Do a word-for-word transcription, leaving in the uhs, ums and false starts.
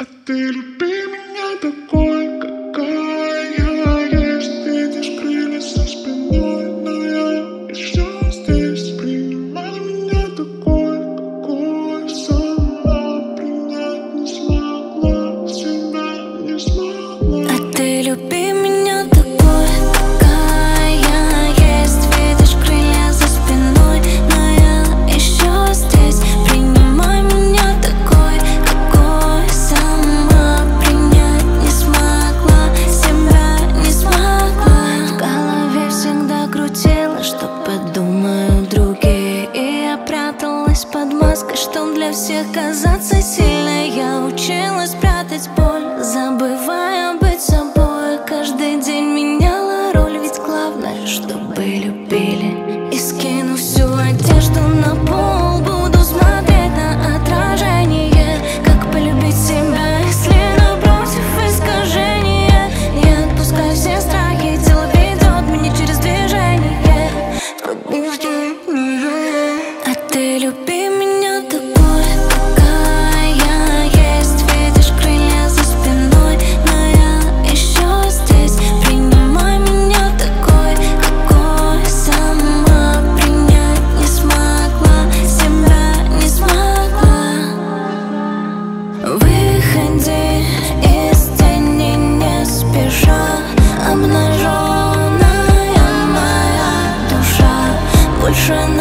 А ты люби меня такой, какая я есть. Видишь крылья за спиной, но я еще здесь. Принимай меня такой, какой сама принять не смогла, себя не смогла. А ты люби меня такой, какая я есть. Видишь крылья за спиной, но я еще здесь. Принимай меня такой, какой сама принять не смогла, себя не смогла. В голове всегда крутило, что подумают другие, и я пряталась под маской, чтоб для всех казаться сильной. Я училась прятать боль, забывая быть собой. Каждый день меняла роль, ведь главное, чтобы любили. И скину всю одежду на пол, буду смотреть на отражение. Как полюбить себя, если напротив искажение? Не отпускай все страхи, тело ведет меня через движение. А ты люби меня такой, какая я есть. Видишь крылья за спиной, но я еще здесь. Принимай меня такой, какой сама принять не смогла, себя не смогла. Выходи из тени не спеша, обнаженная моя душа больше